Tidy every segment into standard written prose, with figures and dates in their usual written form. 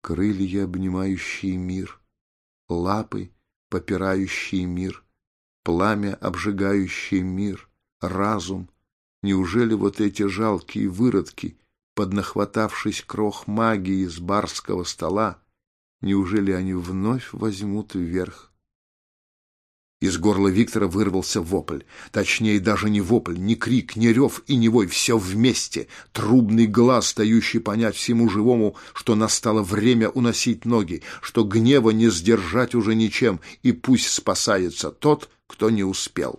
Крылья, обнимающие мир, лапы, попирающие мир, пламя, обжигающее мир, разум. Неужели вот эти жалкие выродки, поднахватавшись крох магии с барского стола, неужели они вновь возьмут вверх? Из горла Виктора вырвался вопль. Точнее, даже не вопль, не крик, не рев и не вой, все вместе. Трубный глас, дающий понять всему живому, что настало время уносить ноги, что гнева не сдержать уже ничем, и пусть спасается тот, кто не успел.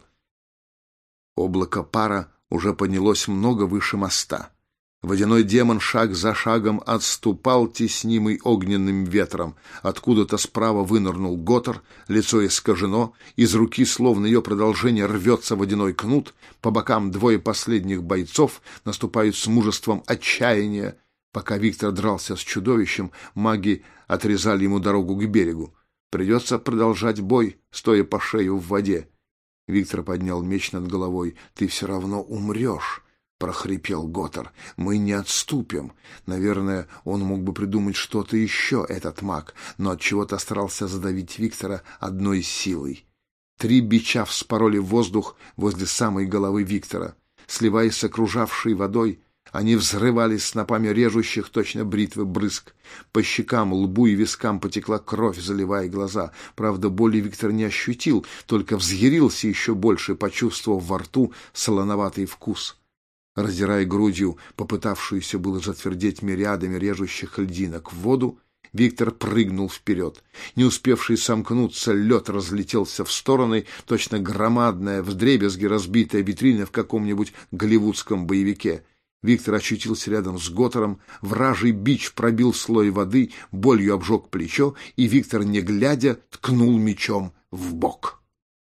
Облако пара уже поднялось много выше моста. Водяной демон шаг за шагом отступал, теснимый огненным ветром. Откуда-то справа вынырнул Готор, лицо искажено, из руки, словно ее продолжение, рвется водяной кнут, по бокам двое последних бойцов наступают с мужеством отчаяния. Пока Виктор дрался с чудовищем, маги отрезали ему дорогу к берегу. Придется продолжать бой, стоя по шею в воде. Виктор поднял меч над головой. «Ты все равно умрешь», — прохрипел Готор. «Мы не отступим». Наверное, он мог бы придумать что-то еще, этот маг, но отчего-то старался задавить Виктора одной силой. 3 бича вспороли воздух возле самой головы Виктора. Сливаясь с окружавшей водой, они взрывались снопами режущих точно бритвы брызг. По щекам, лбу и вискам потекла кровь, заливая глаза. Правда, боли Виктор не ощутил, только взъярился еще больше, почувствовав во рту солоноватый вкус. Раздирая грудью попытавшуюся было затвердеть мириадами режущих льдинок в воду, Виктор прыгнул вперед. Не успевший сомкнуться, лед разлетелся в стороны, точно громадная, вдребезги разбитая витрина в каком-нибудь голливудском боевике. Виктор очутился рядом с Готором, вражий бич пробил слой воды, болью обжег плечо, и Виктор, не глядя, ткнул мечом в бок.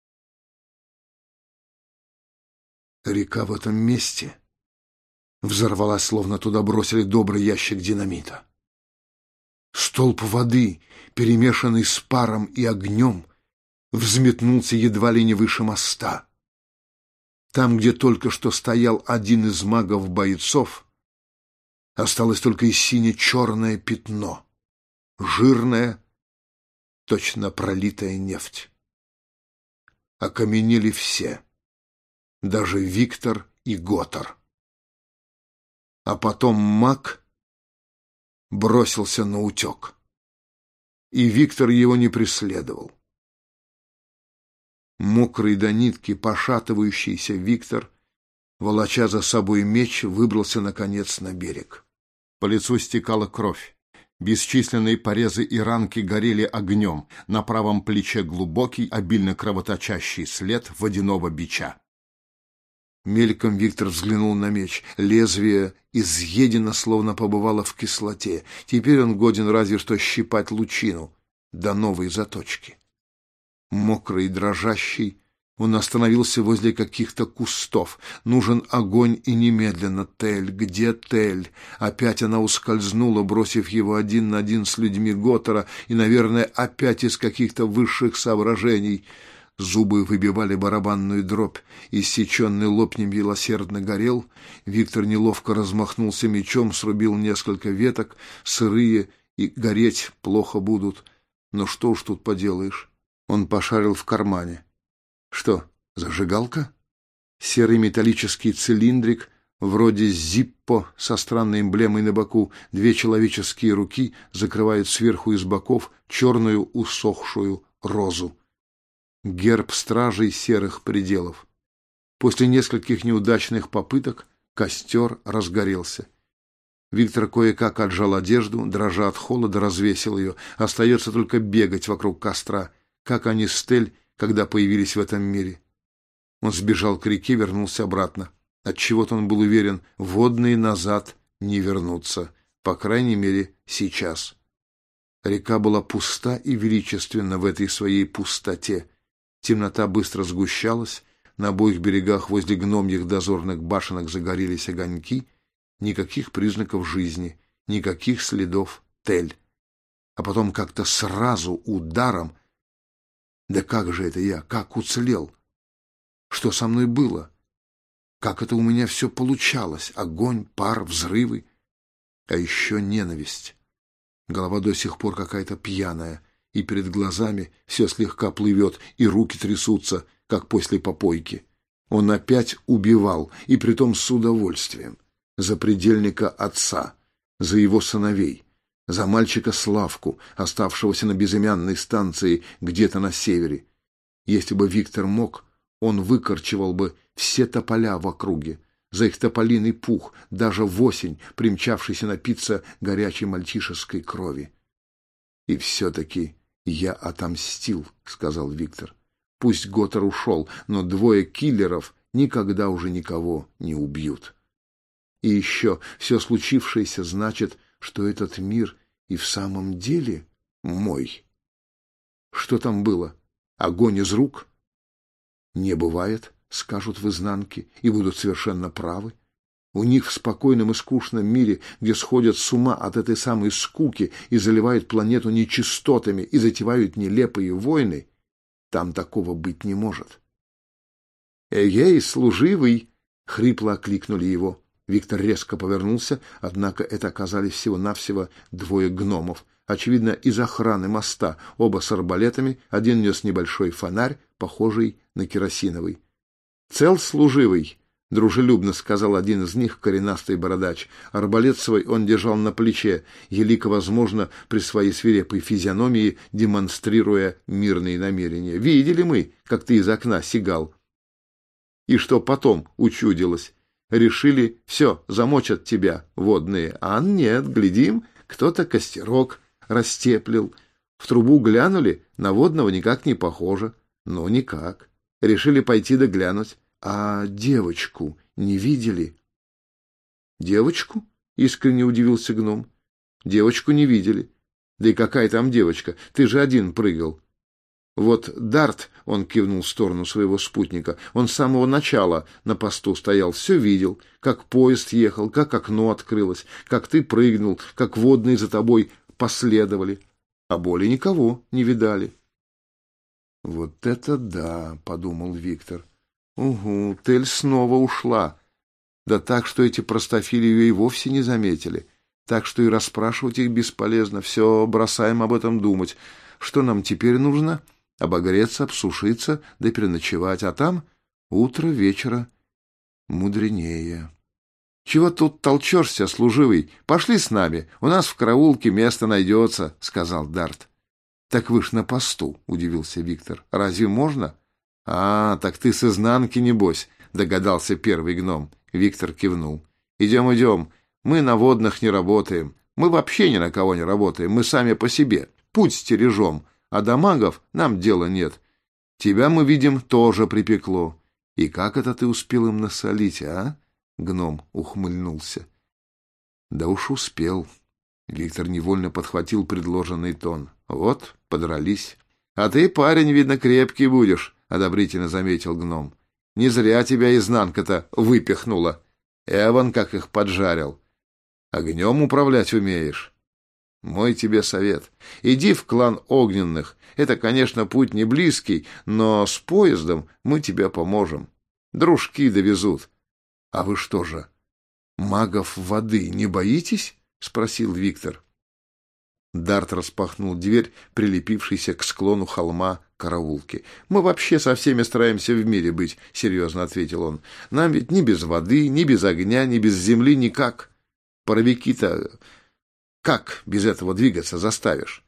Река в этом месте взорвалась, словно туда бросили добрый ящик динамита. Столб воды, перемешанный с паром и огнем, взметнулся едва ли не выше моста. Там, где только что стоял один из магов-бойцов, осталось только и сине-черное пятно, жирное, точно пролитая нефть. Окаменели все, даже Виктор и Готор. А потом маг бросился на утек, и Виктор его не преследовал. Мокрый до нитки, пошатывающийся Виктор, волоча за собой меч, выбрался, наконец, на берег. По лицу стекала кровь. Бесчисленные порезы и ранки горели огнем. На правом плече глубокий, обильно кровоточащий след водяного бича. Мельком Виктор взглянул на меч. Лезвие изъедено, словно побывало в кислоте. Теперь он годен разве что щипать лучину до новой заточки. Мокрый и дрожащий, он остановился возле каких-то кустов. Нужен огонь и немедленно. Тель, где Тель? Опять она ускользнула, бросив его один на один с людьми Готора, и, наверное, опять из каких-то высших соображений. Зубы выбивали барабанную дробь, иссеченный лоб немилосердно горел. Виктор неловко размахнулся мечом, срубил несколько веток, сырые и гореть плохо будут. Но что уж тут поделаешь? Он пошарил в кармане. Что, зажигалка? Серый металлический цилиндрик, вроде зиппо, со странной эмблемой на боку. 2 человеческие руки закрывают сверху и с боков черную усохшую розу. Герб стражей серых пределов. После нескольких неудачных попыток костер разгорелся. Виктор кое-как отжал одежду, дрожа от холода, развесил ее. Остается только бегать вокруг костра. Как они с Тель, когда появились в этом мире? Он сбежал к реке, вернулся обратно. Отчего-то он был уверен, водные назад не вернутся. По крайней мере, сейчас. Река была пуста и величественна в этой своей пустоте. Темнота быстро сгущалась. На обоих берегах возле гномьих дозорных башенок загорелись огоньки. Никаких признаков жизни, никаких следов Тель. А потом как-то сразу ударом. Да как же это я? Как уцелел? Что со мной было? Как это у меня все получалось? Огонь, пар, взрывы. А еще ненависть. Голова до сих пор какая-то пьяная, и перед глазами все слегка плывет, и руки трясутся, как после попойки. Он опять убивал, и притом с удовольствием. За предельника отца, за его сыновей, за мальчика Славку, оставшегося на безымянной станции где-то на севере. Если бы Виктор мог, он выкорчевал бы все тополя в округе, за их тополиный пух, даже в осень, примчавшийся напиться горячей мальчишеской крови. «И все-таки я отомстил», — сказал Виктор. «Пусть Готтер ушел, но двое киллеров никогда уже никого не убьют. И еще все случившееся значит, что этот мир и в самом деле мой. Что там было? Огонь из рук? Не бывает, скажут в изнанке, и будут совершенно правы. У них в спокойном и скучном мире, где сходят с ума от этой самой скуки и заливают планету нечистотами и затевают нелепые войны, там такого быть не может. «Эгей, служивый!» — хрипло окликнули его. Виктор резко повернулся, однако это оказались всего-навсего двое гномов, очевидно, из охраны моста, оба с арбалетами, один нес небольшой фонарь, похожий на керосиновый. «Цел, служивый!» — дружелюбно сказал один из них, коренастый бородач. Арбалет свой он держал на плече, елико, возможно, при своей свирепой физиономии демонстрируя мирные намерения. «Видели мы, как ты из окна сигал?» «И что потом учудилось? Решили, все, замочат тебя водные. А нет, глядим, кто-то костерок растеплил. В трубу глянули, на водного никак не похоже. Ну, никак. Решили пойти да глянуть. А девочку не видели?» «Девочку?» — искренне удивился гном. «Девочку не видели. Да и какая там девочка? Ты же один прыгал. Вот Дарт, — он кивнул в сторону своего спутника, — он с самого начала на посту стоял, все видел, как поезд ехал, как окно открылось, как ты прыгнул, как водные за тобой последовали, а более никого не видали». «Вот это да, — подумал Виктор. — Угу, Тель снова ушла. Да так, что эти простофили ее и вовсе не заметили. Так что и расспрашивать их бесполезно. Все, бросаем об этом думать. Что нам теперь нужно? Обогреться, обсушиться, да переночевать. А там утро вечера мудренее. «Чего тут толчешься, служивый? Пошли с нами, у нас в караулке место найдется», — сказал Дарт. «Так вы ж на посту», — удивился Виктор. «Разве можно?» «А, так ты с изнанки, небось», — догадался первый гном. Виктор кивнул. «Идем, идем. Мы на водных не работаем. Мы вообще ни на кого не работаем. Мы сами по себе. Путь стережем. А до магов нам дела нет. Тебя, мы видим, тоже припекло. И как это ты успел им насолить, а?» Гном ухмыльнулся. «Да уж успел». Виктор невольно подхватил предложенный тон. «Вот, подрались». «А ты, парень, видно, крепкий будешь», — одобрительно заметил гном. «Не зря тебя изнанка-то выпихнула. Эван как их поджарил. Огнем управлять умеешь. Мой тебе совет. Иди в клан огненных. Это, конечно, путь не близкий, но с поездом мы тебе поможем. Дружки довезут». «А вы что же, магов воды не боитесь?» — спросил Виктор. Дарт распахнул дверь, прилепившейся к склону холма караулки. «Мы вообще со всеми стараемся в мире быть», — серьезно ответил он. «Нам ведь ни без воды, ни без огня, ни без земли никак. Паровики-то как без этого двигаться заставишь?